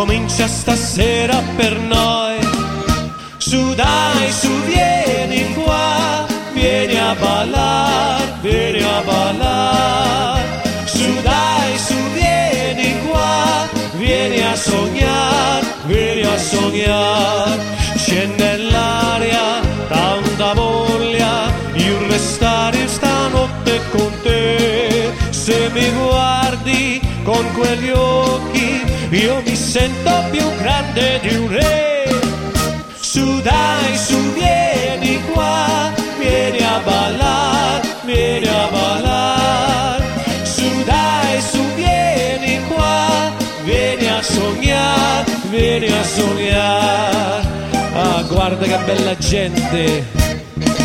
comincia stasera per noi. Su dai, su vieni qua, vieni a ballar, vieni a ballar. Su dai, su vieni qua, vieni a sognare, vieni a sognare. C'è nell'aria tanta voglia, io restare stanotte con te. Se mi guardi con quegli occhi, io mi sento più grande di un re. Su dai, su vieni qua, vieni a ballar, vieni a ballar. Su dai, su vieni qua, vieni a sognare, vieni a sognare. Ah, guarda che bella gente.